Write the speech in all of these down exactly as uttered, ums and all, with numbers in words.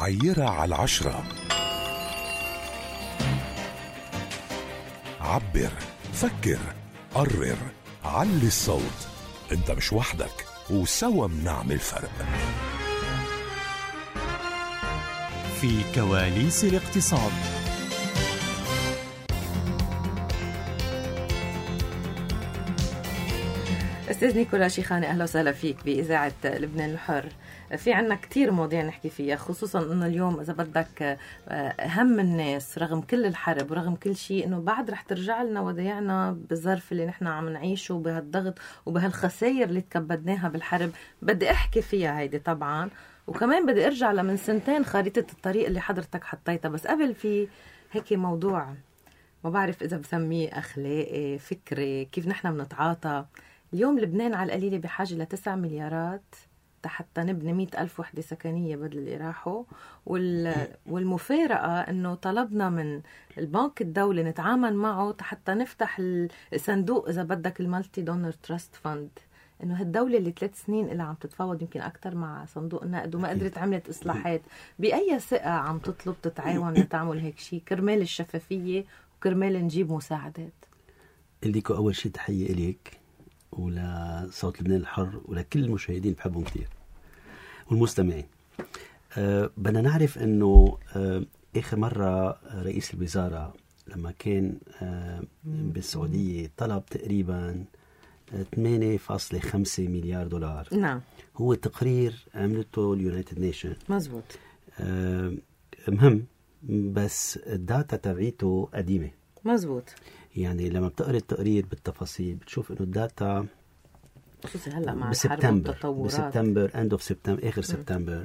عيرة على العشرة. عبر، فكر، قرر، علي الصوت. انت مش وحدك، وسوا بنعمل فرق. في كواليس الاقتصاد. أستاذ نيكولا شيخاني، أهلا وسهلا فيك بإذاعة لبنان الحر. في عنا كتير مواضيع نحكي فيها، خصوصا أنه اليوم إذا بدك هم الناس رغم كل الحرب ورغم كل شيء أنه بعد رح ترجع لنا وديعنا بالظرف اللي نحن عم نعيشه بهالضغط وبهالخسائر اللي تكبدناها بالحرب. بدي أحكي فيها هيدي طبعا، وكمان بدي أرجع لمن سنتين خريطة الطريق اللي حضرتك حطيتها. بس قبل في هيك موضوع ما بعرف إذا بسميه أخلاقي فكري، كيف نحن بنتعاطى. اليوم لبنان على القليلة بحاجة لتسع مليارات حتى نبني مئة ألف وحدة سكنية بدل اللي راحوا. والمفارقة أنه طلبنا من البنك الدولي نتعامل معه حتى نفتح الصندوق إذا بدك المالتي دونر تراست فاند، أنه هالدولة اللي ثلاث سنين اللي عم تتفاوض يمكن أكتر مع صندوق النقد وما قدرت عملت إصلاحات. بأي ثقة عم تطلب تتعاون لتعمل هيك شيء كرمال الشفافية وكرمال نجيب مساعدات؟ ليكو أول شيء تحية إليك ولا صوت لبنان الحر ولكل المشاهدين بحبهم كتير والمستمعين. أه بدنا نعرف أنه أه آخر مرة رئيس الوزراء لما كان أه بالسعودية طلب تقريبا ثمانية فاصلة خمسة مليار دولار. نعم، هو تقرير عملته اليونايتد نيشن. مزبوط. أه مهم، بس الداتا تبعيته قديمة. مزبوط. يعني لما بتقرأ التقرير بالتفاصيل بتشوف انه الداتا خصوصي هلا مع بسبتمبر التطورات بسبتمبر اند اوف سبتمبر اخر سبتمبر،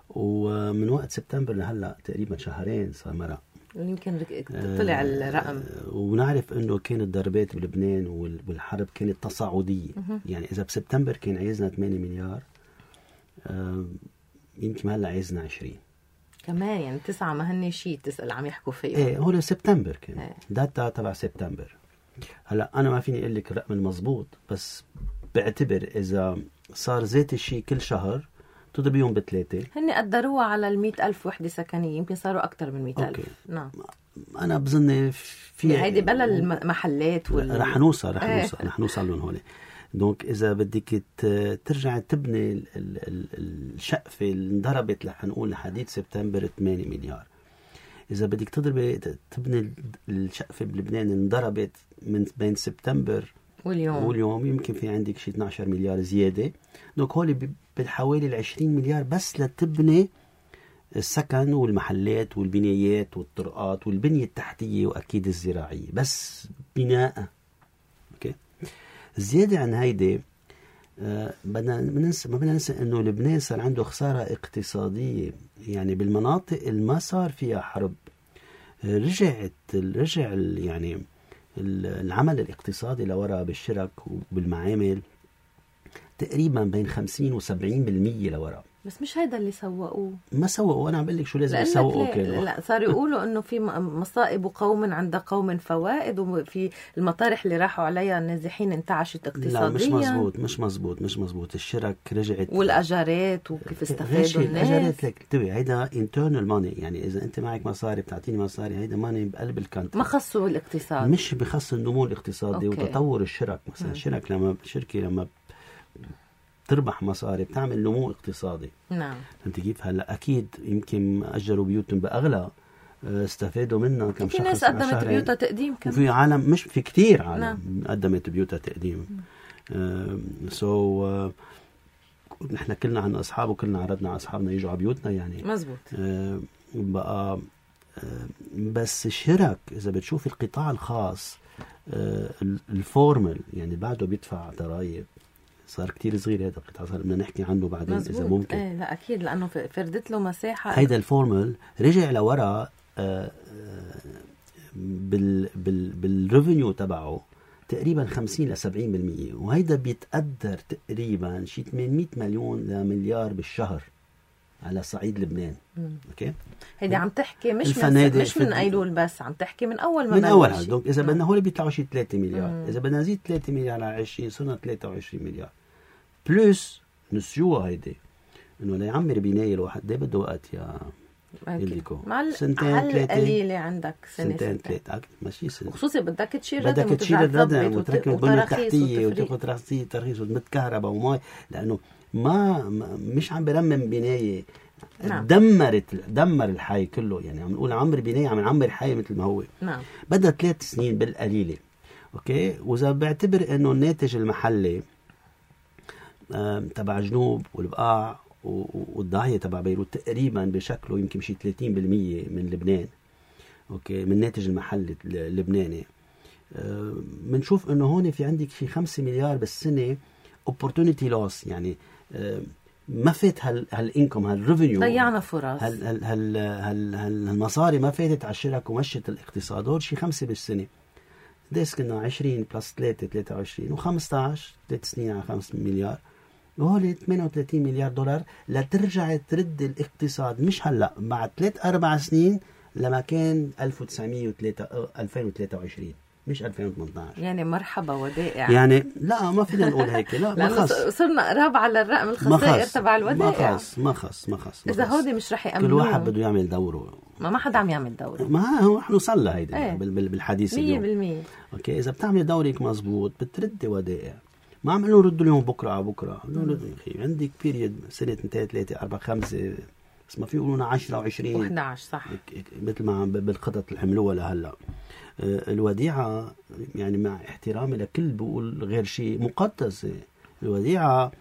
ومن وقت سبتمبر لهلا تقريبا شهرين صار مرق يمكن طلع الرقم. آه ونعرف انه كانت ضربات بلبنان والحرب كانت تصاعديه. يعني اذا بسبتمبر كان عايزنا ثمانية مليار، آه يمكن هلا عايزنا عشرين كمان. يعني تسعة ما هن شيء تسأل عم يحكوا فيه. ايه هو سبتمبر كان ايه. داتا تبع سبتمبر. هلا انا ما فيني اقول لك الرقم المضبوط، بس بعتبر اذا صار ذات الشيء كل شهر تضربيهم بثلاثه. هن قدروها على المئة ألف وحده سكنيه، يمكن صاروا اكثر من مئة ألف. نعم، انا بظن في هيدي بلا المحلات وال... رح نوصل رح نوصل رح نوصل لهم هون. دونك إذا بدك ترجع تبني الشقفة اللي انضربت رح نقول لحديد سبتمبر ثمانية مليار. إذا بدك تضربي تبني الشقفة بلبنان انضربت من بين سبتمبر واليوم واليوم يمكن في عندك شيء اثني عشر مليار زيادة. دونك هولي بالحوالي العشرين مليار بس لتبني السكن والمحلات والبنايات والطرقات والبنية التحتية وأكيد الزراعية، بس بناء. أوكي. زيادة عن هيدي آه بدنا ننسى ما بدنا ننسى إنه لبنان صار عنده خسارة اقتصادية. يعني بالمناطق اللي ما صار فيها حرب آه رجعت رجع يعني العمل الاقتصادي لورا بالشرك وبالمعامل تقريبا بين خمسين وسبعين بالمية لورا. بس مش هيدا اللي سوقوه. ما سوقوا. أنا عم بقول لك شو لازم يسوقوا. لا, لا صار يقولوا إنه في مصائب وقوم عند قوم فوائد، وفي المطارح اللي راحوا عليها النازحين انتعشت اقتصاديا. لا مش مزبوط مش مزبوط مش مزبوط. الشرك رجعت والأجارات وكيف استفادوا الناس. الأجارات لك تبي هيدا internal money. يعني إذا أنت معك مصاري بتعطيني مصاري، هيدا ماني بقلب الكانتر. ما خصوا الاقتصاد، مش بخص النمو الاقتصادي. أوكي. وتطور الشرك مثلا. الشرك لما شركة لما تربح مصاري بتعمل نمو اقتصادي. نعم. انت كيف هلا اكيد يمكن اجروا بيوتهم باغلى، استفادوا منها كم شخص. في ناس قدمت بيوتها تقديم كمان. في عالم مش في كتير عالم. نعم. قدمت بيوتها تقديم. سو آه so, uh, نحن كلنا عن اصحاب وكلنا عرضنا على اصحابنا يجوا على بيوتنا. يعني مزبوط. آه بقى آه بس الشرك اذا بتشوف القطاع الخاص آه الفورمال يعني بعده بيدفع ضرائب. صار كتير صغير هذا القطاع، صار بدنا نحكي عنه بعدين إذا ممكن. ايه لا أكيد، لأنه فردت له مساحة. هيدا الفورمال رجع لورا آه بال بال بالريفينيو تبعه تقريبا خمسين لسبعين بالمية، وهيدا بيتقدر تقريبا شي ثمانمئة مليون لمليار بالشهر على صعيد لبنان. مم. اوكي. هيدا عم تحكي مش من مش من ايلول بس، عم تحكي من اول ما من اول حال. دونك اذا بدنا هول بيطلعوا شي ثلاثة مليار. مم. اذا بدنا نزيد ثلاثة مليار على عشرين صرنا ثلاثة وعشرين مليار. بلس نسيوها هيدي انه ليعمر بنايه الواحد ده بده وقت يا إليكو مع ال... سنتين على ثلاثة القليلة عندك سنة سنتين ستة. ثلاثة ماشي سنة. خصوصي بدك تشيل ردم بدك تشيل الردم وتركب البنية التحتية وتفريق. وتاخذ ترخيص ترخيص وتمد كهرباء وماء، لأنه ما, ما مش عم برمم بناية. نعم. دمرت دمر الحي كله، يعني عم نقول عمر بناية عم نعمر حي مثل ما هو. نعم. بدها ثلاث سنين بالقليلة. اوكي، واذا بعتبر انه الناتج المحلي تبع جنوب والبقاع والضاحية تبع بيروت تقريبا بشكله يمكن شي ثلاثين بالمية من لبنان، اوكي، من الناتج المحلي اللبناني، بنشوف انه هون في عندك شي خمسة مليار بالسنة opportunity loss، يعني ما فات هال هالانكم هالريفينيو، ضيعنا فرص، هال هال هال هال هالمصاري ما فاتت على الشرك ومشت الاقتصاد. هول شي خمسة بالسنة، ديس كنا عشرين بلس ثلاثة ثلاثة وعشرين وخمستاش ثلاث سنين على خمسة مليار، وهول ثمانية وثلاثين مليار دولار لترجع ترد الاقتصاد مش هلا، بعد ثلاث اربع سنين لما كان ألف وتسعمية وثلاثة ألفين وثلاثة وعشرين مش ألفين وثمانية عشر. يعني مرحبا ودائع، يعني لا ما فينا نقول هيك، لا ما خص، صرنا قراب على الرقم الخسائر تبع الودائع. ما خص ما خص ما خص اذا هودي مش رح يأمنون، كل واحد بده يعمل دوره، ما ما حدا عم يعمل دوره، ما هو احنا صلى هيدا ايه؟ بالحديث اليوم مية بالمية. اوكي، اذا بتعمل دورك مزبوط بتردي ودائع، ما عم نقول ردوا لهم بكره على بكره، نقول اخي عندك بيريد سنه اثنين ثلاثه أربعة خمسة، بس ما في يقولون عشرة وعشرين وإحدى عشر صح، مثل ما بالخطط اللي عملوها لهلا. الوديعه يعني مع احترامي لكل بقول غير شيء مقدسه، الوديعه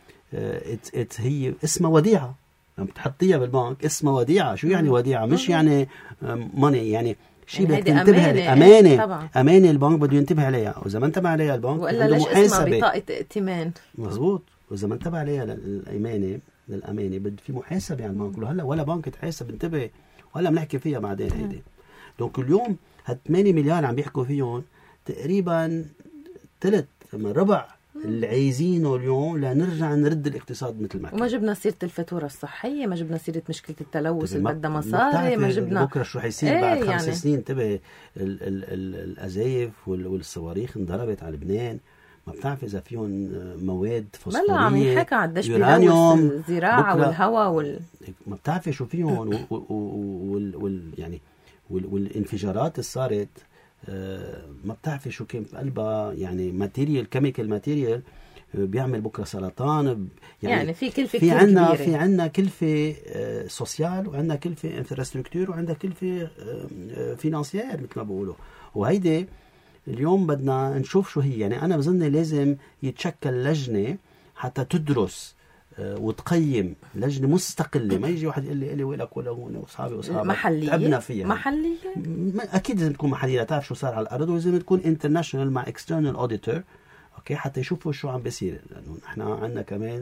هي اسمها وديعه، لما بتحطيها بالبنك اسمها وديعه. شو يعني وديعه؟ مش يعني ماني، يعني شيء بدك تنتبه عليه، أمانة طبعا. أمانة البنك بده ينتبه عليها، وإذا ما انتبه عليها البنك وإلا ليش اسمها بطاقة ائتمان؟ مزبوط، وإذا ما انتبه عليها للأمانة للأمانة بده في محاسبة عن البنك. هلا ولا بنك تحاسب، انتبه، ولا بنحكي فيها بعدين هيدي. دونك اليوم هاد ثمانية مليار عم بيحكوا فيهم تقريبا ثلث من ربع اللي عايزينه اليوم لنرجع نرد الاقتصاد مثل ما كان. وما جبنا سيرة الفاتورة الصحية، ما جبنا سيرة مشكلة التلوث اللي بدها مصاري، ما جبنا بكرة شو حيصير ايه بعد خمس يعني. سنين انتبه الأزايف والصواريخ انضربت على لبنان، ما بتعرف إذا فيهم مواد فوسفورية، بلا عم يحكى عن دش بيلوث الزراعة والهواء وال... ما بتعرف شو فيهم وال... وال... يعني وال... والانفجارات اللي صارت، آه ما بتعرفي شو كان بقلبها، يعني ماتيريال كيميكال ماتيريال بيعمل بكره سرطان، يعني, يعني في كلفه في عنا في عنا كلفه آه سوسيال، وعندنا كلفه انفراستراكتور، وعندنا كلفه آه فينانسيير مثل ما بقولوا. وهيدي اليوم بدنا نشوف شو هي. يعني انا بظن لازم يتشكل لجنه حتى تدرس وتقيم، لجنة مستقلة، ما يجي واحد يقول لي إلي ويلك ولا هون وأصحابي وأصحابك محلية، تعبنا فيها. محلية أكيد لازم تكون محلية تعرف شو صار على الأرض، ولازم تكون انترناشونال مع اكسترنال أوديتور، أوكي، حتى يشوفوا شو عم بيصير، لأنه إحنا عندنا كمان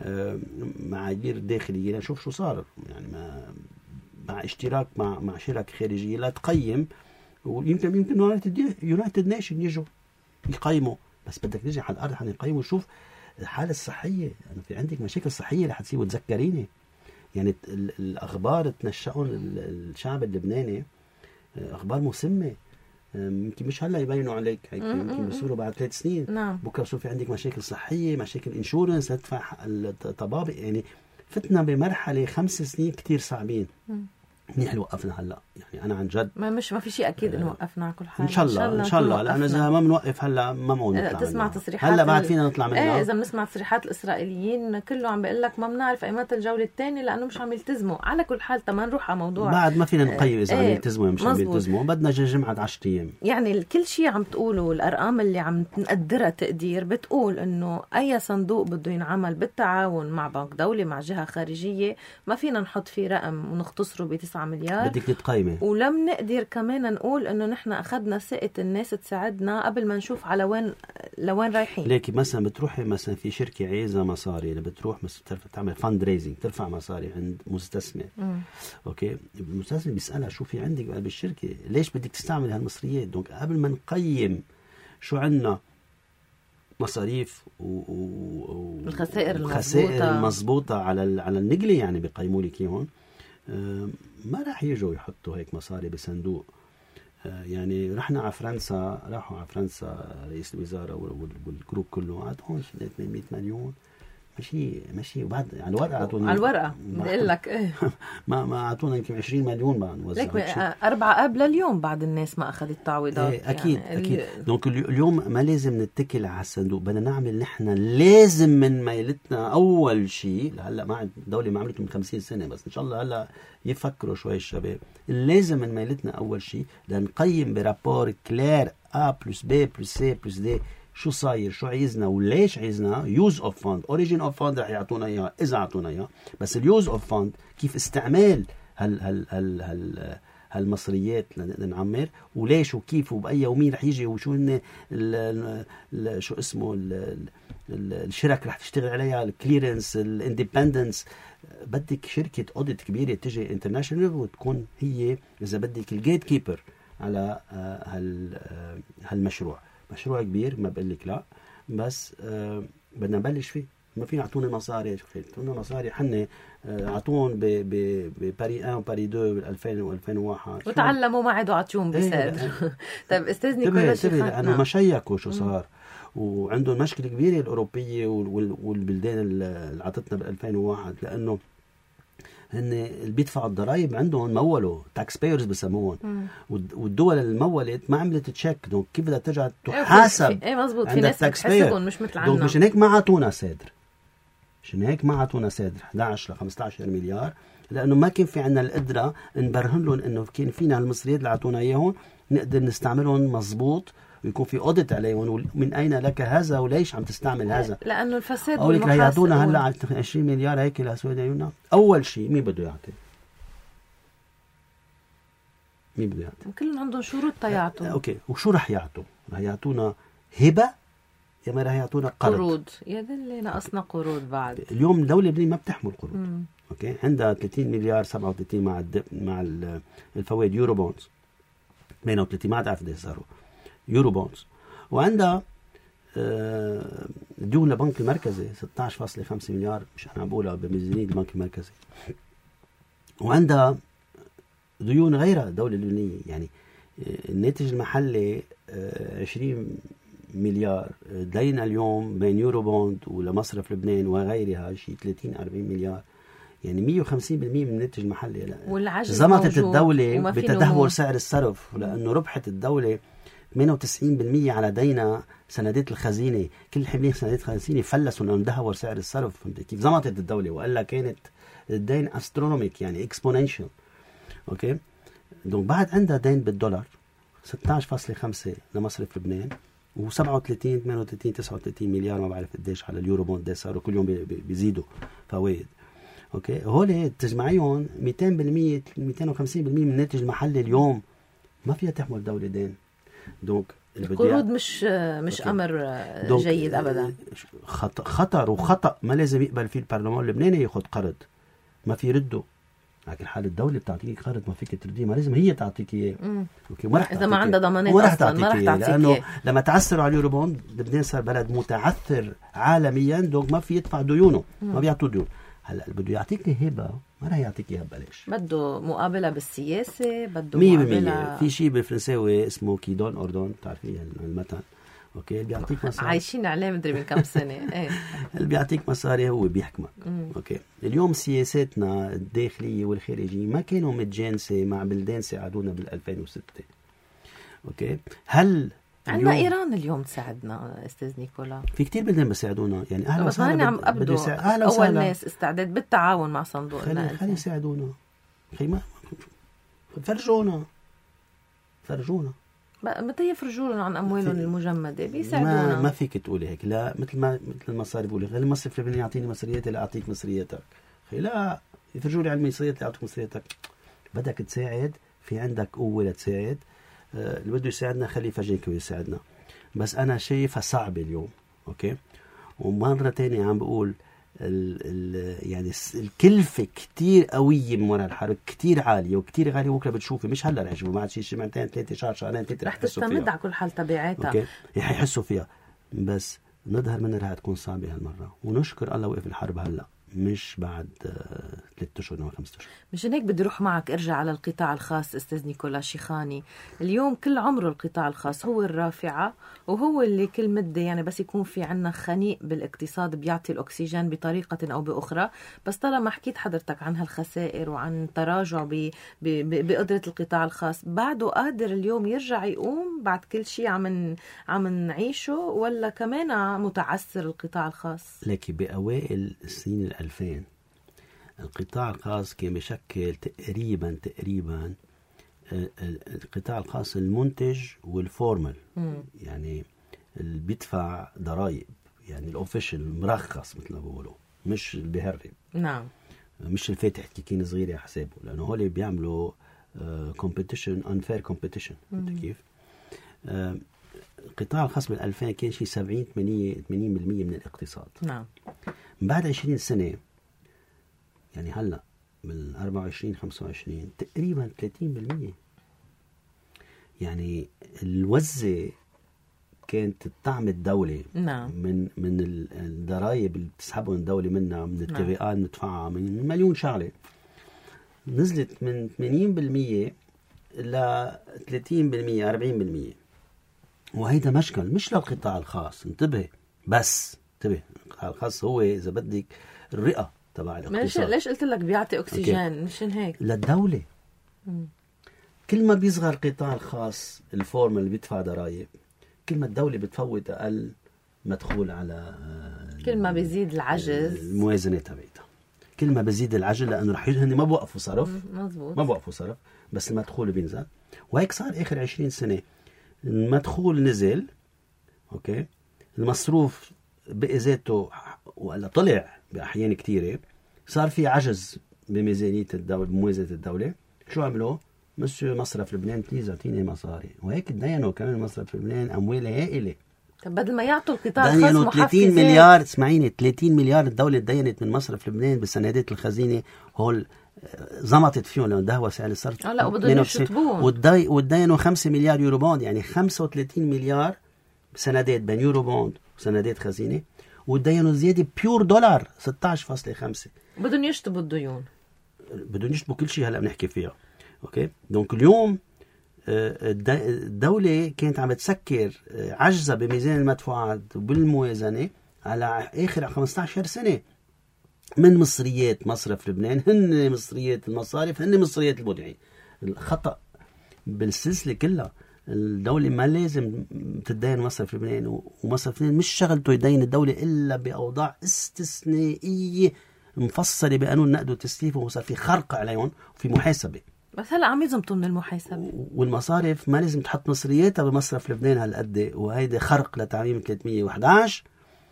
معايير داخلية نشوف شو صار، يعني ما مع اشتراك مع مع شركة خارجية لا تقيم، ويمكن يمكن يونايتد نيشن يجوا يقيموا، بس بدك نيجي على الأرض حنقيموا ونشوف الحالة الصحية. يعني في عندك مشاكل صحية رح تصير، وتذكريني يعني الأخبار تنشأون الشعب اللبناني أخبار مسمة، يمكن مش هلا يبينوا عليك هيك، يمكن بيصيروا بعد ثلاث سنين. نعم. بكره بصير في عندك مشاكل صحية، مشاكل انشورنس، تدفع الطبابة، يعني فتنا بمرحلة خمس سنين كتير صعبين. منيح وقفنا هلا، يعني انا عن جد ما مش ما في شيء اكيد انه وقفنا على كل حال. ان شاء الله ان شاء الله، لانه اذا ما بنوقف هلا ما معقول نطلع. تسمع تصريحات هلا بعد فينا نطلع منها. ايه اذا بنسمع تصريحات الاسرائيليين كله عم بيقول لك ما بنعرف ايمتى الجوله الثانيه لانه مش عم يلتزموا. على كل حال تما نروح على موضوع بعد ما فينا نقيم اذا عم يلتزموا مش عم يلتزموا، بدنا جمعه عشرة ايام. يعني كل شيء عم تقوله الارقام اللي عم نقدرها تقدير بتقول انه اي صندوق بده ينعمل بالتعاون مع بنك دولي مع جهه خارجيه ما فينا نحط فيه رقم ونختصره بتسعة مليار. بدك تقيمه، ولم نقدر كمان نقول انه نحن اخذنا ثقه الناس تساعدنا قبل ما نشوف على وين لوين رايحين. ليكي مثلا بتروحي مثلا في شركه عايزه مصاري، اللي بتروح مثلا تعمل فاند ريزنج، ترفع مصاري عند مستثمر، مم. اوكي، المستثمر بيسالها شو في عندك بالشركه، ليش بدك تستعمل هالمصريات. دونك قبل ما نقيم شو عندنا مصاريف والخسائر المضبوطه المضبوطه على على النقله، يعني بيقيموا لك اياهم، ما راح يجوا يحطوا هيك مصاري بصندوق. يعني رحنا على فرنسا، راحوا على فرنسا رئيس الوزراء والجروب كله، قعد هون ثمانمية مليون ماشي ماشي وبعد على الورقه اعطوني على الورقه بدي اقول لك ايه ما ما اعطونا يمكن عشرين مليون بعد نوزع ليك أربعة آب لليوم بعد الناس ما أخذت التعويضات. إيه أكيد يعني أكيد. دونك اليوم ما لازم نتكل على الصندوق، بدنا نعمل نحن لازم من ميلتنا أول شيء. هلا ما الدولة ما عملته من خمسين سنة، بس إن شاء الله هلا يفكروا شوي الشباب. لازم من ميلتنا أول شيء لنقيم برابور كلير A plus B plus C plus D شو صاير، شو عايزنا وليش عايزنا. يوز اوف فاند، اوريجين اوف فاند رح يعطونا اياه اذا اعطونا اياه، بس اليوز اوف فاند كيف استعمال هال هال هال هال هالمصريات لنعمر، وليش وكيف وبأي ومين رح يجي وشو هن شو اسمه ال ال الشركة رح تشتغل عليها، الكليرنس، الاندبندنس. بدك شركة اوديت كبيرة تجي انترناشونال وتكون هي اذا بدك الجيت كيبر على هال هالمشروع. مشروع كبير ما بقول لك لا، بس آه بدنا نبلش فيه. ما فينا اعطونا مصاري، اعطونا مصاري حنا اعطون بباري واحد وباري اثنين بال ألفين وألفين وواحد وتعلموا ما عادوا عطيون بساد. طيب استاذ نيكولا شيخان، لانه مشيكوا شو صار وعندهم مشكله كبيره الاوروبيه والبلدان اللي عطتنا بال ألفين وواحد، لانه هن اللي بيدفعوا الضرائب عندهم مولوا تاكس بايرز بسموهم، والدول المولت ما عملت تشيك. دونك كيف بدها ترجع تحاسب؟ ايه مزبوط، في ناس بتحسبهم مش مثل عنا. مشان هيك ما عطونا صدر، مشان هيك ما عطونا صدر احد عشر ل خمسة عشر مليار، لانه ما كان في عنا القدره نبرهن لهم انه كان فينا هالمصريات اللي عطونا اياهم نقدر نستعملهم مزبوط ويكون في اوديت عليهم. من اين لك هذا وليش عم تستعمل هذا؟ لانه الفساد او لك يعطونا هلا عشرين مليار هيك لاسود عيوننا. اول شيء مين بده يعطي؟ مين بده يعطي؟ كلهم عندهم شروط تيعطوا. اوكي، وشو رح يعطوا؟ رح يعطونا هبه يا ما رح يعطونا قرض؟ قروض. يا دلي ناقصنا قروض بعد. اليوم الدوله اللبنانيه ما بتحمل قروض. مم. اوكي، عندها ثلاثين مليار سبعة وثلاثين مع الدب مع الفوائد يورو بونز اثنين وثلاثين، ما بعرف قد صاروا يورو بونز، وعندها ديون للبنك المركزي ستة عشر فاصلة خمسة مليار، مش انا عم بقولها بميزانيه البنك المركزي، وعندها ديون غيرها الدوله اللبنانيه. يعني الناتج المحلي عشرين مليار، دين اليوم بين يورو بوند ولمصرف لبنان وغيرها شيء ثلاثين أربعين مليار، يعني مية وخمسين بالمية من الناتج المحلي. زمطت الدوله بتدهور سعر الصرف، لانه ربحت الدوله ثمانية وتسعين بالمية على دينا سندات الخزينه. كل حملين سندات الخزينه فلسوا لانه اندهور سعر الصرف. فهمت كيف؟ زمطت الدوله وقال كانت الدين استرونوميك، يعني اكسبوننشال. اوكي، دونك بعد عندها دين بالدولار ستة عشر فاصلة خمسة لمصرف لبنان، وسبعة وثلاثين ثمانية وثلاثين تسعة وثلاثين مليار ما بعرف قديش على اليورو بوند، صاروا كل يوم بيزيدوا فوائد. اوكي، هول تجمعيهم مئتين بالمية مئتين وخمسين بالمية من الناتج المحلي اليوم ما فيها تحمل دولة دين. دونك القروض مش مش أوكي. أمر جيد أبدا، خطر وخطأ ما لازم يقبل فيه البرلمان اللبناني ياخذ قرض ما في يرده. لكن حال الدولة بتعطيك قرض ما فيك ترديه، ما لازم هي تعطيك اياه. اوكي، ما رح اذا ما عندها ضمانات اصلا ما رح تعطيك، لانه لما تعثروا على اليورو بوند لبنان صار بلد متعثر عالميا، دونك ما في يدفع ديونه، ما بيعطوا ديون. هلا بده يعطيك هبه ما رح يعطيك اياها ببلاش، بده مقابله بالسياسه، بده مقابله. في شيء بالفرنساوي اسمه كيدون اوردون، بتعرفيه المثل؟ اوكي، اللي بيعطيك مصاري عايشين عليه مدري من كم سنه. ايه، اللي بيعطيك مصاري هو بيحكمك. اوكي، اليوم سياساتنا الداخليه والخارجيه ما كانوا متجانسه مع بلدان ساعدونا بال ألفين وستة. اوكي، هل عندنا ايران اليوم تساعدنا استاذ نيكولا؟ في كتير بلدان بيساعدونا، يعني اهلا وسهلا. بس عم ابدو اول ناس استعداد بالتعاون مع صندوق خلي خلي يساعدونا. خي ما فرجونا فرجونا متى يفرجونا عن اموالهم المجمده بيساعدونا. ما, ما فيك تقولي هيك، لا مثل ما مثل المصاري بقولي خلي المصرف اللبناني يعطيني مصرياتي لا اعطيك مصرياتك. خي لا يفرجوا لي على المصريات اللي اعطيك مصرياتك. بدك تساعد، في عندك قوه لتساعد. آه، اللي بده يساعدنا خليه يفرجيك ويساعدنا، بس انا شايفها صعبه اليوم. اوكي، ومره تانية عم بقول ال ال يعني الكلفه كتير قويه من وراء الحرب، كتير عاليه وكتير غاليه. بكره بتشوفي مش هلا رح يشوفوا بعد شي شهرين ثلاثه شهر شهرين ثلاثه رح تستمد على كل حال تبعاتها. اوكي، رح يحسوا فيها، بس نظهر منها رح تكون صعبه هالمره. ونشكر الله وقف الحرب هلا، مش بعد ثلاثة اشهر او خمسة اشهر. مشان هيك بدي اروح معك ارجع على القطاع الخاص استاذ نيكولا شيخاني. اليوم كل عمره القطاع الخاص هو الرافعه، وهو اللي كل مده يعني بس يكون في عنا خنيق بالاقتصاد بيعطي الاكسجين بطريقه او باخرى. بس طالما حكيت حضرتك عن هالخسائر وعن تراجع ب... ب... بقدره القطاع الخاص، بعده قادر اليوم يرجع يقوم بعد كل شيء عم عم نعيشه، ولا كمان متعثر القطاع الخاص؟ لكن باوائل السنين الألفين القطاع الخاص كان بيشكل تقريبا تقريبا القطاع الخاص المنتج والفورمال، يعني اللي بيدفع ضرائب، يعني الاوفيشال مرخص مثل ما بيقولوا، مش اللي بيهرب. نعم. مش الفاتح كيكين صغيره حسابه، لانه هول بيعملوا كومبيتيشن انفير كومبيتيشن. كيف uh, القطاع الخاص بال ألفين كان شيء سبعين ثمانين بالمئة من الاقتصاد. نعم. بعد عشرين سنه يعني هلا بال أربعة وعشرين خمسة وعشرين تقريبا ثلاثين بالمئة. يعني الوزة كانت تدعم الدولة. نعم. من من الضرائب اللي بتسحبهم الدولة منها، من التبعات اللي ندفعها، من مليون شغلة، نزلت من ثمانين بالمئة ل ثلاثين بالمئة أربعين بالمئة. وهيدا مشكل مش للقطاع الخاص، انتبه بس انتبه، القطاع الخاص هو إذا بدك الرئة تبع الاقتصاد. ليش قلت لك بيعطي أكسجين؟ مشان هيك للدولة. مم. كل ما بيصغر القطاع الخاص الفورم اللي بيدفع ضرائب، كل ما الدولة بتفوت أقل مدخول على كل ما بيزيد العجز الموازنة تبعتها، كل ما بيزيد العجز، لأنه رح هن ما بوقفوا صرف. مزبوط. ما بوقفوا صرف، بس المدخول بينزل. وهيك صار آخر عشرين سنة، المدخول نزل، أوكي، المصروف بقي ذاته ولا طلع بأحيان كتيرة، صار في عجز بميزانية الدولة، بموازنة الدولة. شو عملوا؟ مسوا مصرف لبنان بليز اعطيني مصاري، وهيك تدينوا كمان مصرف لبنان أموال هائلة. طب بدل ما يعطوا القطاع الخاص محفزات ثلاثين مليار، اسمعيني، ثلاثين مليار الدولة تدينت من مصرف لبنان بسندات الخزينة، هول زمطت فيهم لأنه دهوة سعر الصرف. اه لا، وبدهم يشطبون. والدي ودينوا خمسة مليار يورو بوند، يعني خمسة وثلاثين مليار بسندات بين يورو بوند وسندات خزينة، ودينوا زيادة بيور دولار ستة عشر فاصلة خمسة. بدهم يشطبوا الديون، بدهم يشطبوا كل شيء هلا بنحكي فيها. اوكي، دونك اليوم الدولة كانت عم تسكر عجزة بميزان المدفوعات وبالموازنة على آخر خمسة عشر سنة من مصريات مصرف لبنان، هن مصريات المصارف، هن مصريات المودعين. الخطأ بالسلسلة كلها. الدولة ما لازم تدين مصرف لبنان، ومصرف لبنان مش شغلته يدين الدولة إلا بأوضاع استثنائية مفصلة بقانون النقد والتسليف، وصار في خرق عليهم وفي محاسبة. بس هلا عم يزمطوا من المحاسبة. والمصارف ما لازم تحط مصرياتها بمصرف لبنان هالقد، وهيدا خرق لتعميم ثلاثمية وإحدى عشر،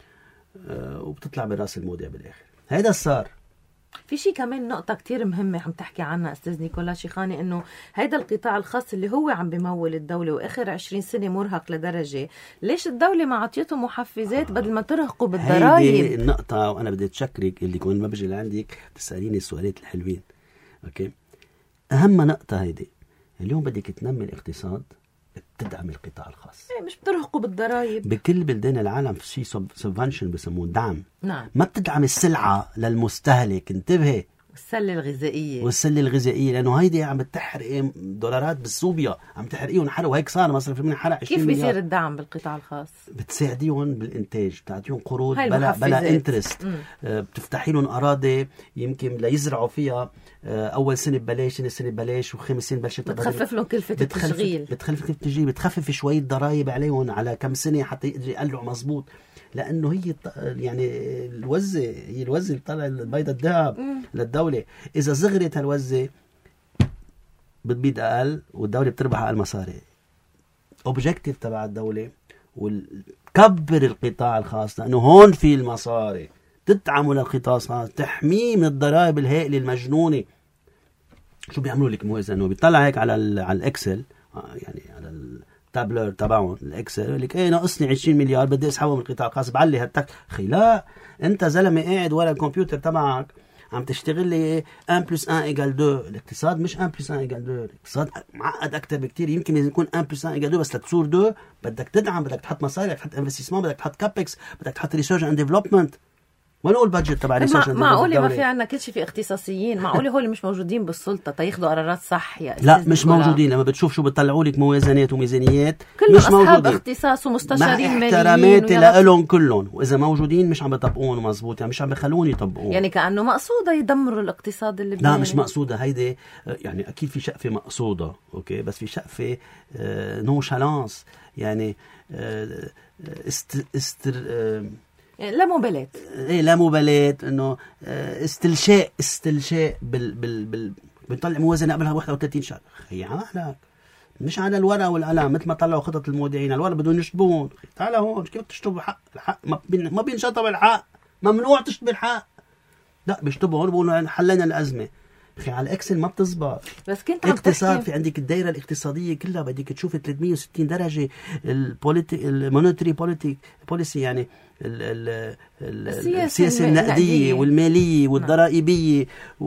أه وبتطلع براس المودع بالآخر. هيدا صار. في شيء كمان نقطة كتير مهمة عم تحكي عنها أستاذ نيكولا شيخاني، إنه هيدا القطاع الخاص اللي هو عم بمول الدولة وآخر عشرين سنة مرهق لدرجة، ليش الدولة ما عطيته محفزات بدل ما ترهقوا بالضرائب؟ هيدي النقطة، وأنا بدي أتشكرك اللي كون ما بجي لعندك تسأليني السؤالات الحلوين. أوكي، أهم نقطة هيدي. اليوم بدك تنمي الاقتصاد، بتدعم القطاع الخاص. مش بترهقوا بالضرائب. بكل بلدان العالم في شيء سبفنشن بسموه دعم. نعم. ما بتدعم السلعة للمستهلك، انتبهي. والسلة الغذائية. والسلة الغذائية، لأنه هيدي عم بتحرق دولارات بالصوبيا، عم تحرقيهم حرق، وهيك صار مصرف لبنان حرق عشرين مليار. كيف بيصير الدعم بالقطاع الخاص؟ بتساعديهم بالإنتاج، بتعطيهم قروض بلا بلا انترست، آه بتفتحي لهم أراضي يمكن ليزرعوا فيها، آه أول سنة ببلاش، ثاني سنة ببلاش، وخامس سنة ببلاش. بتخفف لهم كلفة التشغيل، بتخفف كلفة التشغيل، بتخفف شوية ضرائب عليهم على كم سنة حتى يقدروا يقلعوا مزبوط. لأنه هي يعني الوزة، هي الوزة اللي طلع البيضة الذهب للدولة. إذا صغرت هالوزة بتبيد أقل، والدولة بتربح أقل مصاري. أوبجكتيف تبع الدولة وكبر القطاع الخاص، لأنه هون في المصاري، تدعموا للقطاع الخاص، تحميه من الضرائب الهائلة المجنونة. شو بيعملوا لك موازنة؟ إنه بيطلع هيك على على الإكسل، يعني على التابلر تبعهم الإكسل، يقول لك إيه ناقصني عشرين مليار بدي أسحبه من القطاع الخاص، بعلي هالتك. أخي لا، أنت زلمة قاعد ورا الكمبيوتر تبعك عم تشتغل لي واحد بلس واحد إيجال اثنين. الاقتصاد مش واحد بلس واحد إيجال اثنين، الاقتصاد معقد أكتر بكتير. يمكن لازم يكون واحد بلس واحد إيجال اثنين، بس لتصور اثنين بدك تدعم، بدك تحط مصاري، بدك تحط انفستيسمون، بدك تحط كابكس، بدك تحط ريسيرش اند ديفلوبمنت. وين هو البادجت تبع ريسيرش؟ معقولة ما في عنا كل شيء في اختصاصيين؟ معقولة هو اللي مش موجودين بالسلطة تياخدوا قرارات صح؟ يا لا مش موجودين. لما بتشوف شو بيطلعوا لك موازنات وميزانيات مش موجودين، اختصاص ومستشارين ماليين، مع احتراماتي لهم كلهم، واذا موجودين مش عم بيطبقون مزبوط، يعني مش عم بيخلون يطبقون، يعني كأنه مقصودة يدمروا الاقتصاد اللبناني. لا مش مقصودة هيدي، يعني اكيد في شقفة مقصودة اوكي، بس في شقفة آه نونشالانس، يعني آه است استر آه يعني لا مبالاة، ايه لا مبالاة، انه استلشاء استلشاء بال بال بال بنطلع موازنة قبلها واحد وثلاثين شهر. خي عمالك مش على الورقة والقلم مثل ما طلعوا خطط المودعين، على الورقة بدهم يشطبون. تعال هون كيف تشطب الحق؟ الحق ما بين ما بينشطب الحق، ممنوع تشطب الحق. لا بيشطبوا هون بيقولوا حلينا الأزمة. اخي على الاكسل ما بتزبط. بس كنت عم اقتصاد في عندك الدائره الاقتصاديه كلها بدك تشوف ثلاثمية وستين درجه، البوليتيك المونيتري بوليتيك بوليسي، يعني ال ال ال السياسه النقديه والماليه والضرائبيه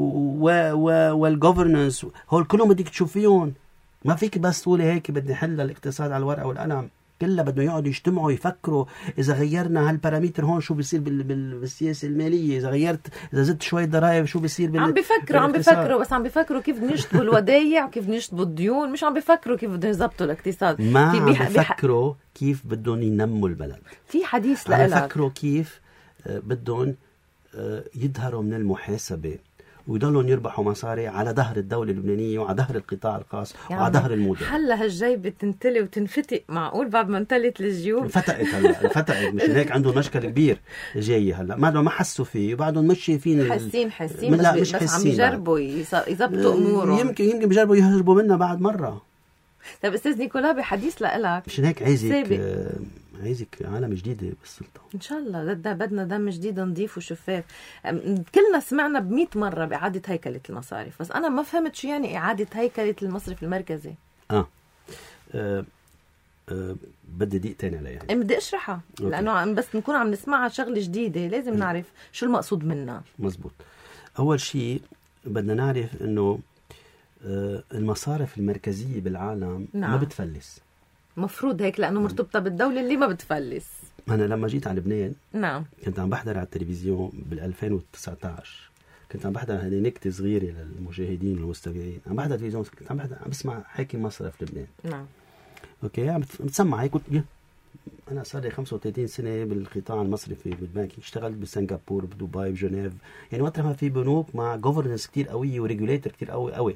والجوفرنس، هول كلهم بدك تشوفيهم. ما فيك بس تقولي هيك بدي حل الاقتصاد على الورقه والقلم، كلها بدهم يقعدوا يجتمعوا يفكروا اذا غيرنا هالبارامتر هون شو بيصير بال... بال... بالسياسه الماليه، اذا غيرت اذا زدت شويه ضرائب شو بيصير بال... عم بيفكروا عم بيفكروا بس عم بيفكروا كيف بدهم يشطبوا الودايع وكيف بدهم يشطبوا الديون، مش عم بيفكروا كيف بدهم يضبطوا الاقتصاد. ما عم بيفكروا كيف بدهم ينموا البلد. في حديث لإلك عم بيفكروا كيف بدهم يظهروا من المحاسبه ويضلون يربحوا مصاري على ظهر الدولة اللبنانية وعلى ظهر القطاع الخاص يعني وعلى ظهر المودع. هلا هالجيبة تنتلي وتنفتق، معقول بعد ما انتلت الجيوب؟ فتقت هلا فتقت، مش هيك عندهم مشكل كبير جاي هلا، ما ما حسوا فيه وبعدهم مش شايفين حاسين حاسين بس, بس, بس عم يجربوا يضبطوا امورهم. يمكن يمكن بيجربوا يهربوا منها بعد مرة. طيب استاذ نيكولا بحديث لإلك، مش هيك عايزك آه عايزك عالم جديدة بالسلطة إن شاء الله. ده بدنا دم جديد نظيف وشفاف. كلنا سمعنا بمئة مرة بإعادة هيكلة المصارف، بس أنا ما فهمت شو يعني إعادة هيكلة المصرف المركزي. آه, آه. آه. بدي دقيقتين عليها يعني. بدي أشرحها أوكي. لأنه بس نكون عم نسمعها شغلة جديدة لازم م. نعرف شو المقصود منها. مزبوط. أول شيء بدنا نعرف إنه آه المصارف المركزية بالعالم نعم. ما بتفلس. مفروض هيك لأنه مرتبطة بالدولة اللي ما بتفلس. أنا لما جيت على لبنان نعم كنت عم بحضر على التلفزيون بالألفين وتسعة عشر، كنت عم بحضر هذه نكتة صغيرة للمشاهدين والمستمعين، عم بحضر تلفزيون، كنت عم بحضر عم بسمع حاكم مصرف لبنان. نعم أوكي عم بتسمع هيك. كنت أنا صار لي خمسة وثلاثين سنة بالقطاع المصرفي بالبنك، اشتغلت بسنغافورة بدبي بجنيف، يعني وقتها ما في بنوك مع جوفرنس كتير قوية وريجوليتر كتير قوي قوي.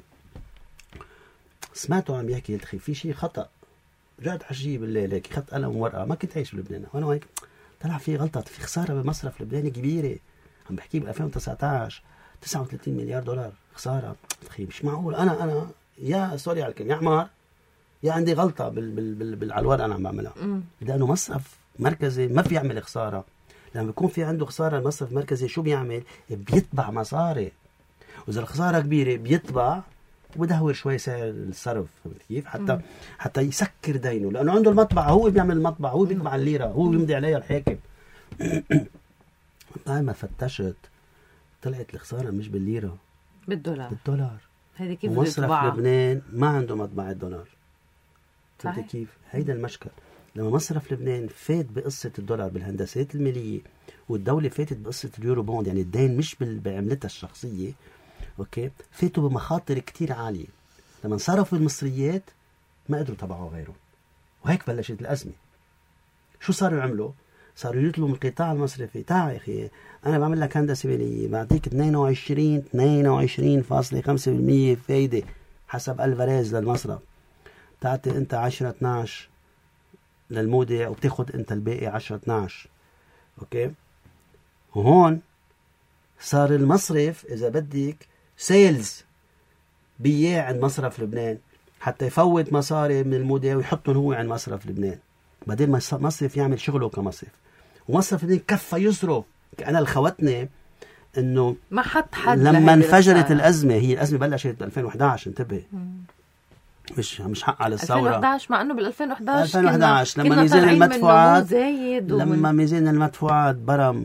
سمعته عم يحكي قلت في شيء خطأ، رجعت حجي بالليل هيك خدت قلم وورقه، ما كنت عايش بلبنان وانا هيك طلع في غلطه، في خساره بالمصرف اللبناني كبيره، عم بحكي ب ألفين وتسعة عشر تسعة وثلاثين مليار دولار خساره. اخي مش معقول، انا انا يا سوري على الكلمه يا حمار يا عندي غلطه بال بال بال, بال على الورقه انا عم بعملها، لانه مصرف مركزي ما في يعمل خساره. لما بيكون في عنده خساره المصرف المركزي شو بيعمل؟ بيطبع مصاري، واذا الخساره كبيره بيطبع وبدهور شوي سعر الصرف كيف حتى مم. حتى يسكر دينه، لانه عنده المطبعه، هو بيعمل المطبعه، هو بيطبع الليره، هو بيمضي عليها الحاكم. بعد ما فتشت طلعت الخساره مش بالليره، بالدولار. بالدولار. هذه كيف مصرف لبنان ما عنده مطبعه دولار. فهمت كيف؟ هيدا المشكل. لما مصرف لبنان فات بقصه الدولار بالهندسات الماليه، والدوله فاتت بقصه اليورو بوند، يعني الدين مش بعملتها الشخصيه، اوكي، فاتوا بمخاطر كتير عالية. لما صرفوا المصريات ما قدروا تبعوا غيره، وهيك بلشت الأزمة. شو صاروا يعملوا؟ صاروا يطلبوا من القطاع المصرفي، تعال يا أخي أنا بعمل لك هندسة مالية بعطيك اثنين وعشرين اثنين وعشرين فاصلة خمسة بالمية فايدة حسب الفاريز للمصرف، تعطي أنت عشرة اثناشر للمودع وبتاخد أنت الباقي عشرة اثناشر. أوكي، وهون صار المصرف إذا بدك سيلز بياع عند مصرف لبنان حتى يفوت مصاري من المودع ويحطهم هو عند مصرف لبنان، بعدين مصرف يعمل شغله كمصرف، ومصرف لبنان كفى يصرف. أنا الخوتني إنه ما حط حد لما انفجرت الأزمة، هي الأزمة بلشت ألفين وإحدى عشر، انتبه مم. مش مش حق على الثورة ألفين وإحدى عشر، مع إنه بال ألفين وإحدى عشر ألفين وإحدى عشر لما ميزان المدفوعات لما ميزان المدفوعات برم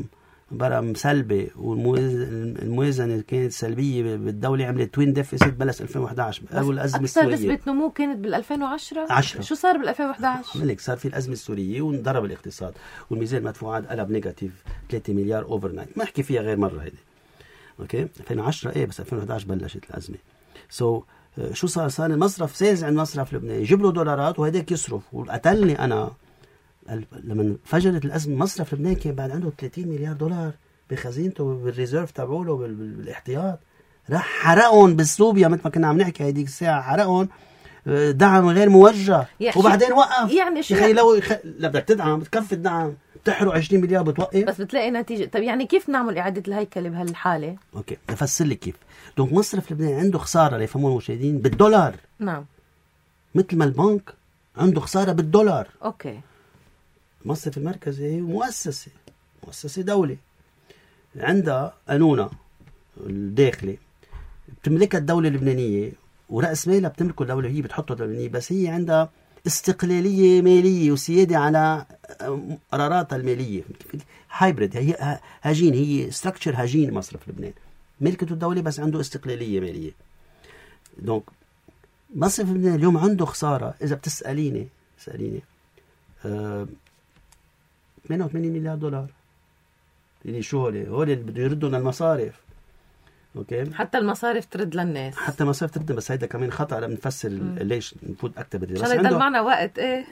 برم سلبي والموازنة كانت سلبية بالدولة، عملت توين ديفيسيت بلس ألفين وإحدى عشر أول الأزمة السورية. أكثر نسبة نمو كانت بالألفين وعشرة عشرة. شو صار بالألفين وإحدى عشر؟ ملك صار في الأزمة السورية وانضرب الاقتصاد والميزان المدفوعات قلب نيجاتيف ثلاثة مليار أوفر نايت. ما أحكي فيها غير مرة هيدي. أوكي ألفين وعشرة إيه بس ألفين وإحدى عشر بلشت الأزمة. سو so, شو صار؟ صار المصرف ساز عند مصرف لبنان يجيب له دولارات وهداك يصرف. وقتلني أنا لما فجرت الأزمة مصرف لبنان كان بعد عنده ثلاثين مليار دولار بخزينته بالريزيرف تبعوله بالاحتياط، راح حرقهم بالسوبيا مثل ما كنا عم نحكي هيديك الساعة، حرقهم دعم غير موجه وبعدين وقف. يعني شو يعني لو يخ... لا بدك تدعم بتكفي الدعم بتحرق عشرين مليار بتوقف بس بتلاقي نتيجة. طب يعني كيف نعمل إعادة الهيكلة بهالحالة؟ اوكي بفسر لك كيف. دونك مصرف لبنان عنده خسارة ليفهموا المشاهدين بالدولار. نعم. مثل ما البنك عنده خسارة بالدولار. اوكي. المصرف المركزي هي مؤسسة مؤسسة دولة عندها قانونها الداخلي بتملكها الدولة اللبنانية ورأس مالها بتملكه الدولة هي بتحطه الدولة اللبنانية، بس هي عندها استقلالية مالية وسيادة على قراراتها المالية. هايبريد هي هجين، هي ستراكشر هجين مصرف لبنان ملكته الدولة بس عنده استقلالية مالية. دونك مصرف لبنان اليوم عنده خسارة إذا بتسأليني سأليني أه ثمانية وثمانين مليار دولار. اللي شو هولي هولي اللي بده يردوا المصارف. اوكي حتى المصارف ترد للناس، حتى المصارف ترد، بس هيدا كمان خطأ لما نفسر ليش نفوت اكثر بالرياضه عشان يضل معنا وقت. ايه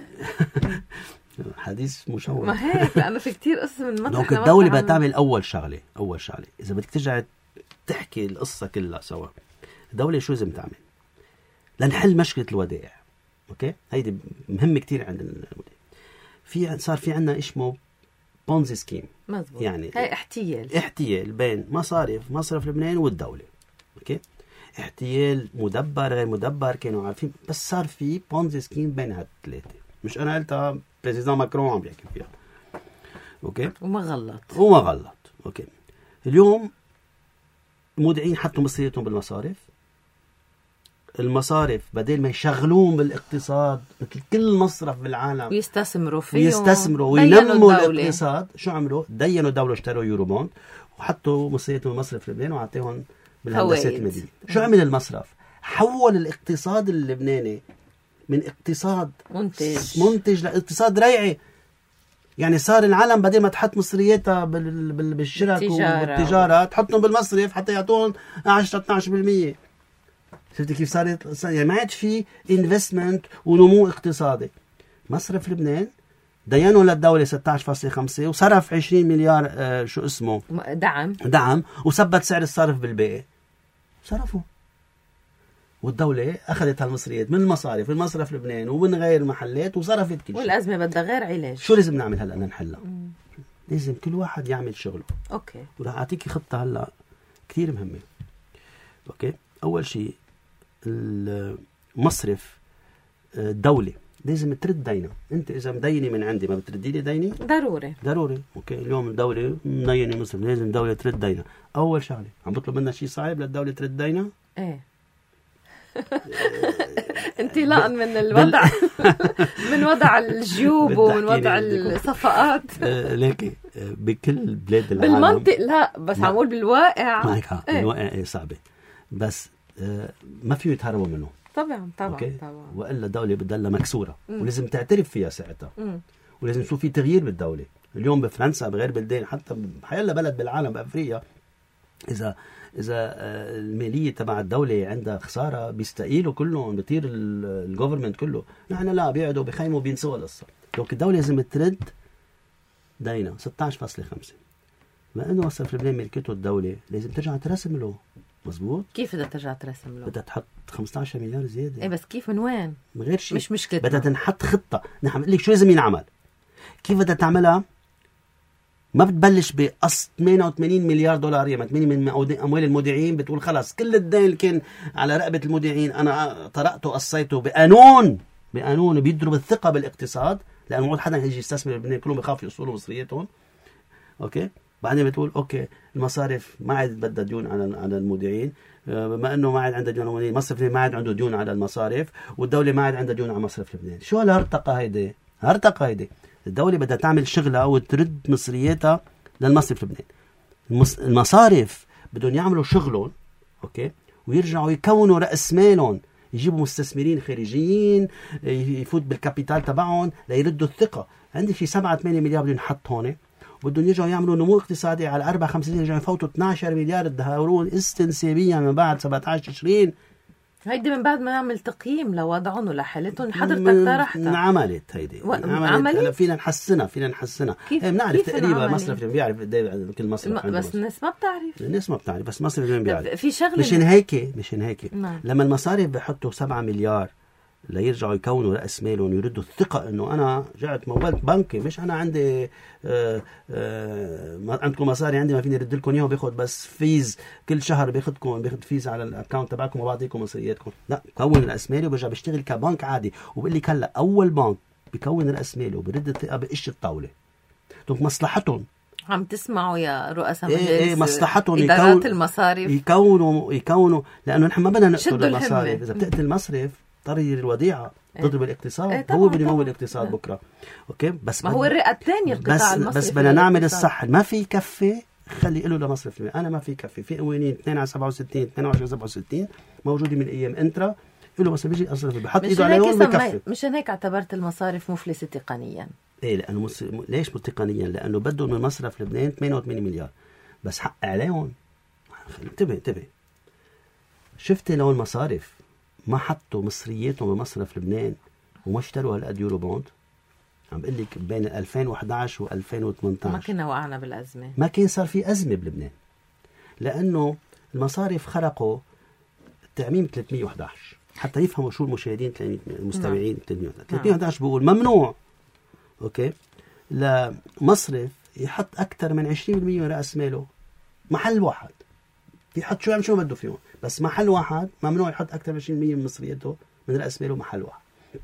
حديث مشوق ما هيك لانه في كتير قصص من مطرح. دونك الدوله بدها تعمل اول شغله اول شغله اذا بدك ترجع تحكي القصه كلها سوا. الدوله شو لازم تعمل لنحل مشكله الودائع؟ اوكي هيدي مهمه كتير عند الودائع. في صار في عندنا اسمه بونزي سكيم. مزبوط. يعني هي احتيال احتيال بين مصارف مصرف لبنان والدولة. اوكي احتيال مدبر غير مدبر كانوا عارفين، بس صار في بونزي سكيم بين هالثلاثة. مش انا قلتها، بريزيدان ماكرون عم بيحكي فيها. اوكي وما غلط وما غلط. اوكي اليوم المودعين حطوا مصريتهم بالمصارف. المصارف بدل ما يشغلون بالاقتصاد مثل كل مصرف بالعالم ويستثمروا فيه ويستثمروا وينموا الاقتصاد، شو عملوا؟ دينوا الدولة اشتروا يورو بوند وحطوا مصريتهم المصرف لبنان وعطيهم بالهندسات المدنية. شو عمل المصرف؟ حول الاقتصاد اللبناني من اقتصاد منتج منتج لاقتصاد ريعي. يعني صار العالم بدل ما تحط مصرياتها بالشرك والتجارة تحطهم بالمصرف حتى يعطون عشرة اثني عشر بالمية. شفتي كيف صارت؟ يعني ما عاد في انفستمنت ونمو اقتصادي. مصرف لبنان دينه للدولة ستة عشر فاصلة خمسة وصرف عشرين مليار آه شو اسمه دعم دعم وثبت سعر الصرف بالباقي صرفوا. والدولة أخذت هالمصريات من المصارف المصرف لبنان ومن غير محلات وصرفت كل شيء. والأزمة بدها غير علاج. شو لازم نعمل هلأ لنحلها؟ لازم كل واحد يعمل شغله. أوكي. وراح أعطيكي خطة هلأ كتير مهمة. أوكي أول شيء المصرف الدولة لازم ترد دينا. انت اذا مديني من عندي ما بتردي لي ديني؟ ضروري ضروري. اوكي اليوم الدولة مدينة مصرف لازم الدولة ترد دينا. اول شغلة عم بطلب منا شيء صعب للدولة ترد دينا؟ ايه انطلاقا من الوضع من وضع الجيوب ومن وضع الصفقات لكن بكل بلاد العالم بالمنطق لا بس عم اقول بالواقع معك حق. بالواقع صعبة بس ما فيه يتهربوا منه. طبعا طبعا أوكي؟ طبعا. والا الدوله بتضلها مكسوره مم. ولازم تعترف فيها ساعتها. مم. ولازم يشوف في تغيير بالدوله. اليوم بفرنسا بغير بلدان حتى بحيلا بلد بالعالم بافريقيا اذا اذا الماليه تبع الدوله عندها خساره بيستقيلوا كلهم بيطير الجوفرمنت كله. نحن لا بيقعدوا بخيموا بينسوا القصه. دونك الدوله لازم ترد دينا ستة عشر فاصلة خمسة. لانه مصرف لبنان ملكته الدوله لازم ترجع ترسم له. مزبوط. كيف بدها ترجع ترسم له؟ بدها تحط خمسة عشر مليار زياده. ايه بس كيف من وين؟ من غير شيء. مش مشكلتنا. بدها تنحط خطه. نحن بقول لك شو لازم ينعمل. كيف بدها تعملها؟ ما بتبلش بقسط ثمانية وثمانين مليار دولار يا ثمانية من اموال المودعين بتقول خلاص كل الدين اللي كان على رقبه المودعين انا طرقته قصيته بقانون بقانون بيضرب الثقه بالاقتصاد لانه ما حدا يجي يستثمر بلبنان كلهم بخافوا يوصلوا مصرياتهم. اوكي بعدين بتقول اوكي المصارف ما عاد بدها ديون على على المودعين بما انه ما عاد عندها ديون على المودعين. مصرف ما عاد عنده ديون على المصارف والدوله ما عاد عندها ديون على مصرف لبنان. شو هالهرطقه هيدي؟ هرطقه هيدي. الدوله بدها تعمل شغلها وترد مصرياتها للمصرف لبنان. المصارف بدهم يعملوا شغلهم اوكي ويرجعوا يكونوا رأس مالهم، يجيبوا مستثمرين خارجيين يفوت بالكابيتال تبعهم ليردوا الثقة. عندي شي سبعة ثمانية مليار بدهم ينحط هون، بدهم يرجعوا يعملوا نمو اقتصادي على أربع خمس سنين، يرجعوا يفوتوا اثني عشر مليار يدهورون استنسابيا من بعد سبعة عشر تشرين. هيدي من بعد ما نعمل تقييم لوضعهم ولحالتهم. حضرتك طرحتها عملت هيدي و... عملت فينا نحسنها فينا نحسنها كيف ايه بنعرف كيف تقريبا مصرف اللي بيعرف كل مصرف الم... بس الناس ما بتعرف الناس ما بتعرف بس مصرف اللي بيعرف. في شغله مشان هيك مشان هيك نعم. لما المصارف بحطوا سبعة مليار ليرجعوا يكونوا رأس مالهم ويردوا الثقة انه انا رجعت موبلت بنكي، مش انا عندي آآ آآ عندكم مصاري عندي ما فيني ارد لكم اياه وباخذ بس فيز كل شهر باخذكم باخذ فيز على الاكونت تبعكم وبعطيكم مصرياتكم. لا، كون رأس مالي وبرجع بشتغل كبنك عادي. وبقول لك هلا اول بنك بكون رأس ماله وبرد الثقة بقش الطاولة. دونك مصلحتهم عم تسمعوا يا رؤساء مجلس ايه مصلحتهم إدارات يكون المصارف يكونوا يكونوا لانه نحن ما بدنا نقتل المصارف. اذا الهمة. بتقتل المصرف طري الوديعه تضرب الاقتصاد. ايه هو بده يمول الاقتصاد بكره اوكي بس ما هو الرئه الثانيه القطاع المصرفي. بس بدنا نعمل الصح. ما في كفي خلي له لمصرف. انا ما في كفي في قوانين اثنين على سبعة وستين اثنين وعشرين سبعة وستين موجوده من ايام انترا له بس بيجي اصرف بحط ايده عليهم بكفي. مشان هيك اعتبرت المصارف مفلسه تقنيا. ايه لانه مس... ليش تقنيا؟ لانه بدهم من مصرف لبنان ثمانية وثمانين مليار بس حق عليهم. انتبه انتبه شفتي لو المصارف ما حطوا مصرياتهم بمصرف لبنان وما اشتروا هالقد يورو بوند، عم بقول لك بين ألفين وإحدى عشر وألفين وثمانية عشر ما كنا وقعنا بالازمه، ما كان صار في ازمه بلبنان لانه المصارف خرقوا التعميم ثلاثمية وإحدى عشر حتى يفهموا شو المشاهدين المستمعين. ثلاثمية وإحدى عشر بقول ممنوع اوكي لمصرف يحط اكثر من عشرين بالمية من راس ماله محل واحد، يحط شو شو بده فيهم بس محل واحد ممنوع يحط اكثر من عشرين بالمية من مصرياته من راس ماله محل واحد.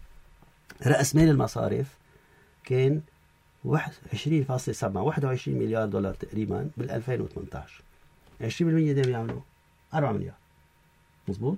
راس مال المصارف كان عشرين فاصلة سبعة واحد وعشرين مليار دولار تقريبا بال ألفين وثمانية عشر. عشرين بالمية ده بيعملوا أربعة مليار مزبوط.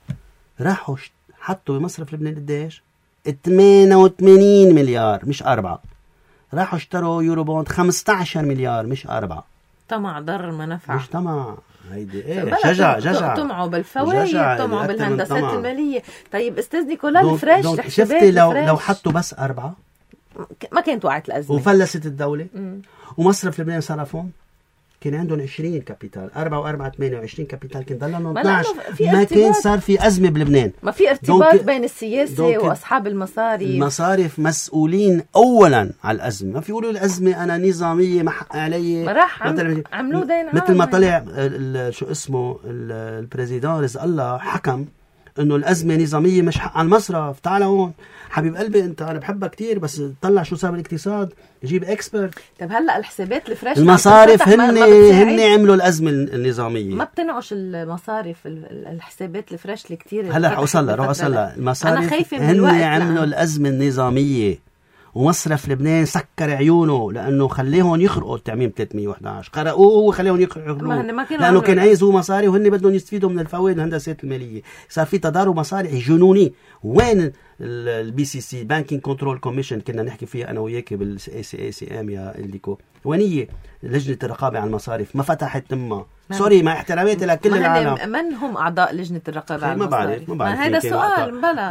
راحوا حطوا بمصرف لبنان قديش؟ ثمانية وثمانين مليار مش أربعة. راحوا اشتروا يورو بوند خمسة عشر مليار مش أربعة. طمع ضر ما نفع. مش طمع هيدي ايه ججع ججع طمعوا بالفوائد طمعوا بالهندسات الماليه. طيب استاذ نيكولا الفريش رح شفتي لو لو حطوا بس أربعة ما كانت وقعت الازمه وفلست الدوله. مم. ومصرف لبنان صرفهم كان عندهم عشرين كابيتال أربعة وأربعة ثمانية وعشرين كابيتال كان ضلهم اثني عشر. ما كان صار في أزمة بلبنان. ما في ارتباط بين السياسة وأصحاب المصارف. المصارف مسؤولين أولا على الأزمة. ما في يقولوا الأزمة أنا نظامية ما حق علي ما راح عم... عملوا دين مثل ما طلع شو اسمه البريزيدان رزق الله حكم انه الازمه نظاميه مش حق على المصرف. تعال هون حبيب قلبي انت انا بحبك كتير بس طلع شو صار بالاقتصاد يجيب اكسبرت. طب هلا الحسابات الفريش المصارف هن هن عملوا الازمه النظاميه. ما بتنعش المصارف الحسابات الفريش اللي كتير. هلا رح اوصل رح اوصل المصارف هن عملوا الازمه النظاميه ومصرف لبنان سكر عيونه لانه خليهم يخرقوا التعميم ثلاثمية وإحدى عشر قرأوه وخليهم يخرقوا لانه كان عايز هو مصاري وهن بدهم يستفيدوا من الفوائد الهندسات الماليه. صار في تضارب مصالح جنوني. وين البي سي سي بانكينج كنترول كوميشن كنا نحكي فيها انا وياك بالاي سي اي سي ام يا إلديكو وين هي لجنه الرقابه على المصارف؟ ما فتحت تمها. سوري مع احتراماتي لكل العالم. من هم اعضاء لجنه الرقابه على المصارف؟ ما بعرف ما بعرف هذا السؤال بلا.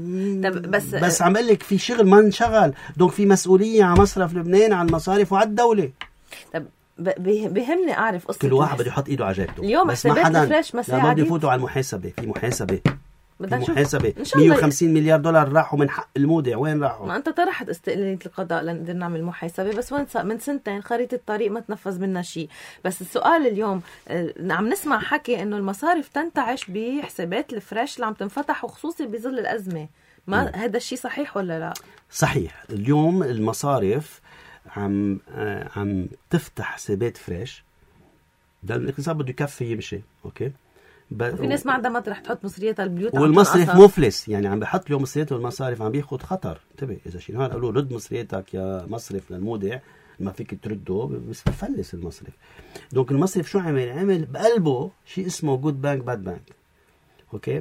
طب بس بس عم بقول لك في شغل ما انشغل. دونك في مسؤوليه على مصرف لبنان على المصارف وعلى الدوله. طب بيهمني اعرف قصه كل واحد بده يحط ايده على جيبته. اليوم بس ما حدا لما بده يفوتوا على المحاسبه. في محاسبه بدنا نشوف محاسبه مية وخمسين مليار دولار راحوا من حق المودع. وين راحوا؟ ما انت طرحت استقلاليه القضاء لنقدر نعمل محاسبه بس وين من سنتين خريطه الطريق ما تنفذ منها شيء. بس السؤال اليوم عم نسمع حكي انه المصارف تنتعش بحسابات الفريش اللي عم تنفتح وخصوصي بظل الازمه. ما هذا الشيء صحيح ولا لا؟ صحيح. اليوم المصارف عم آه عم تفتح حسابات فريش. ده الاقتصاد بده يكفي يمشي اوكي. في ناس ما عندها مطرح تحط مصرياتها البيوت والمصرف مفلس يعني عم بحط له مصرياته والمصارف عم بياخد خطر. انتبه اذا شي نهار قالوا رد مصرياتك يا مصرف للمودع ما فيك ترده بس بفلس المصرف. دونك المصرف شو عمل؟ عمل بقلبه شيء اسمه جود بانك باد بانك اوكي.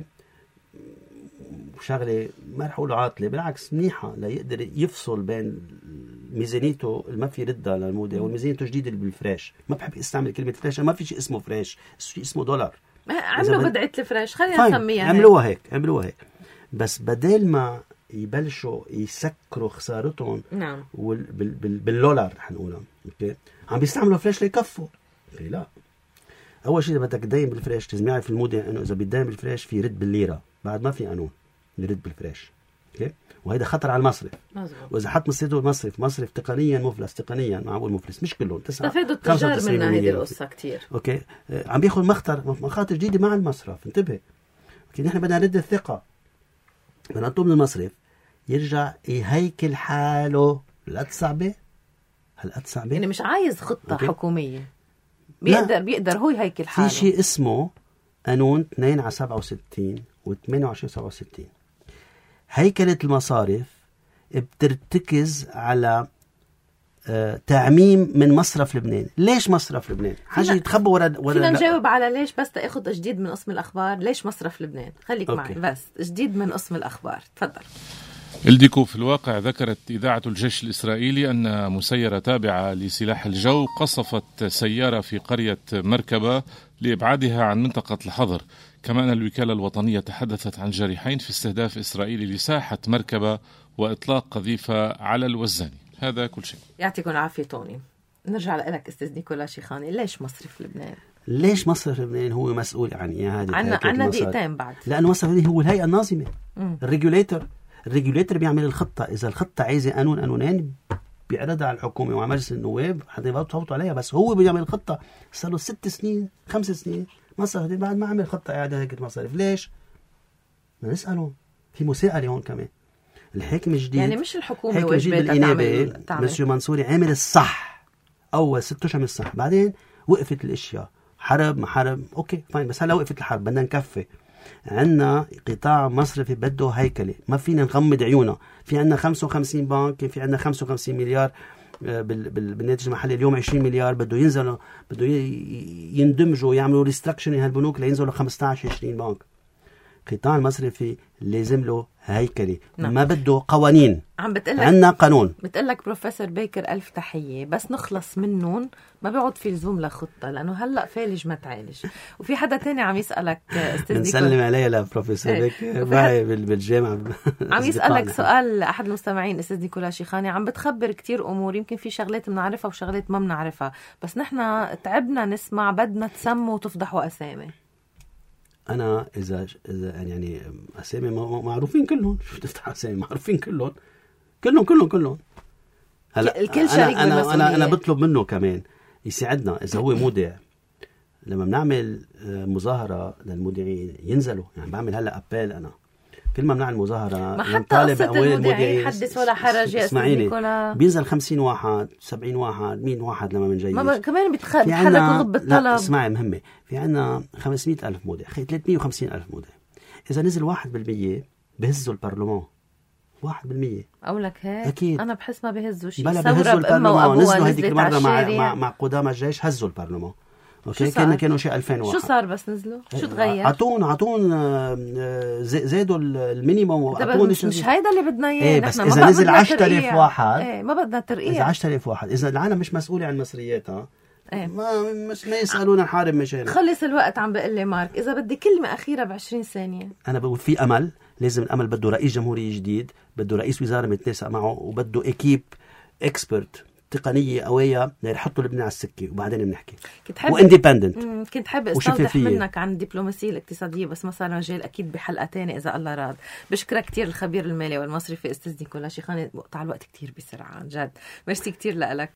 شغله ما رح اقول عاطله بالعكس منيحه ليقدر يفصل بين ميزانيته ما في ردها للمودة، والميزانيته جديدة بالفريش. ما بحب استعمل كلمة فريش، ما في شيء اسمه فريش، شيء اسمه دولار. عملوا بدعة الفريش، خلينا نسميها هيك. عملوها هيك عملوها هيك بس بدل ما يبلشوا يسكروا خسارتهم نعم بالدولار رح نقولها اوكي، عم بيستعملوا فريش ليكفوا. لا، اول شيء بدك تدين بالفريش، لازم يعرف المودة انه اذا بيدين بالفريش في رد بالليره، بعد ما في قانون يرد بالفريش اوكي، وهذا خطر على المصرف. مزبوط. واذا حط مصرفه المصرف مصرف تقنيا مفلس، تقنيا ما بقول مفلس، مش كلهم، تسعة استفادوا التجار من هذه القصه كثير اوكي. عم بياخذ مخطر مخاطر جديده مع المصرف. انتبه اوكي، نحن بدنا نرد الثقه، بدنا نطلب من المصرف يرجع يهيكل حاله. هالقد صعبه هالقد صعبه يعني مش عايز خطه أوكي. حكوميه بيقدر لا. بيقدر هو يهيكل حاله. في شيء اسمه قانون اثنين على سبعة وستين وثمانية وعشرين سبعة وستين. هيكلة المصارف بترتكز على آه تعميم من مصرف لبنان. ليش مصرف لبنان؟ حاجة يتخبوا ورا ورا فينا نجاوب على ليش، بس تاخذ جديد من قسم الأخبار. ليش مصرف لبنان؟ خليك أوكي. معي بس جديد من قسم الأخبار، تفضل. إلديكو، في الواقع ذكرت إذاعة الجيش الإسرائيلي أن مسيرة تابعة لسلاح الجو قصفت سيارة في قرية مركبة لإبعادها عن منطقة الحظر. كما أن الوكالة الوطنية تحدثت عن جريحين في استهداف إسرائيلي لساحة مركبة وإطلاق قذيفة على الوزاني. هذا كل شيء. يعطيكم العافية توني. نرجع لك أستاذ نيكولا شيخاني. ليش مصرف لبنان؟ ليش مصرف لبنان هو مسؤول عن هذه عنا عنا دقيقتين بعد. لأنه مصرف لبنان هو الهيئة الناظمة، الريجوليتر. الريجوليتر بيعمل الخطة. إذا الخطة عايزة قانون قانونين بيعرضها على الحكومة وعلى مجلس النواب حتى يفوتوا عليها، بس هو بيعمل الخطة. صار له ست سنين خمس سنين مصرف بعد ما عمل خطة إعادة هيكلة مصارف. ليش؟ ما نسأله. في مساءلة هون كمان. الحاكم الجديد يعني مش الحكومة واجباتها تعمل تعمل مسيو منصوري عامل الصح أول ست أشهر الصح، بعدين وقفت الأشياء. حرب ما حرب أوكي فاين، بس هلا وقفت الحرب بدنا نكفي. عندنا قطاع مصرفي بده هيكلة، ما فينا نغمض عيونا. في عندنا خمسة وخمسين بنك، في عندنا خمسة وخمسين مليار بالناتج المحلي، اليوم عشرين مليار بده ينزلوا، بده يندمجوا يعملوا ريستراكشن هالبنوك لينزلوا خمسة عشر عشرين بنك. القطاع المصرفي لازم له هيكلة. نعم. ما بده قوانين، عم بتقلك عندنا قانون. بتقلك بروفيسور بيكر ألف تحية، بس نخلص منهم ما بيقعد في لزوم لخطة، لأنه هلأ فالج ما تعالج. وفي حدا تاني عم يسألك أستاذ نيكولا، نسلم عليها لبروفيسور بيكر معي بالجامعة عم يسألك سؤال أحد المستمعين أستاذ نيكولا شيخاني، عم بتخبر كتير أمور، يمكن في شغلات بنعرفها وشغلات ما بنعرفها، بس نحن تعبنا نسمع، بدنا تسموا وتفضحوا أسامي. أنا إذا إذا يعني أسامي معروفين كلهم، شو تفتح أسامي معروفين كلهم كلهم كلهم كلهم. هلا الكل شريك أنا أنا أنا أنا بطلب منه كمان يساعدنا إذا هو مودع. لما بنعمل مظاهرة للمودعين ينزلوا، يعني بعمل هلا أبيل أنا كل ما بنعمل مظاهرة ما حتى قصة المودعين حدث ولا حرج يا أستاذ نيكولا، بينزل خمسين واحد سبعين واحد مئة واحد لما بنجيش. ما كمان بيتحركوا ضد الطلب. لا اسمعي مهمة، في عنا خمسمئة ألف مودع، خي ثلاثمئة وخمسين ألف مودع. إذا نزل واحد بالمية بهزوا البرلمان. واحد بالمية أقولك هيك أكيد. أنا بحس ما بهزوا شيء. بلا بهزوا البرلمان. نزلوا هذيك المرة مع مع مع قدام الجيش هزوا البرلمان. اوكي كانوا كانوا شيء ألفين واحد. شو صار بس نزلوا؟ شو تغير؟ عطون عطون زادوا المينيموم وعطون. مش, مش هيدا اللي بدنا اياه. ايه بس اذا نزل عشرة آلاف واحد ايه ما بدنا ترقيع. اذا عشرة آلاف واحد، اذا العالم مش مسؤوله عن مصرياتها ايه ما مش ما يسالونا نحارب مشان. خلص الوقت عم بقول لي مارك، اذا بدي كلمه اخيره بعشرين ثانيه. انا بقول في امل، لازم الامل بده رئيس جمهوريه جديد، بده رئيس وزاره متناسق معه، وبده اكيب اكسبرت تقنيه قويه ليحطوا لبنان على السكه وبعدين بنحكي. واندبندنت. كنت حابب استوضح منك عن الدبلوماسيه الاقتصاديه، بس ما صار مجال، اكيد بحلقه ثانيه اذا الله راد. بشكرك كثير الخبير المالي والمصرفي استاذ نيكولا شيخاني، مقطع الوقت كثير بسرعه عن جد. ميرسي كثير لك.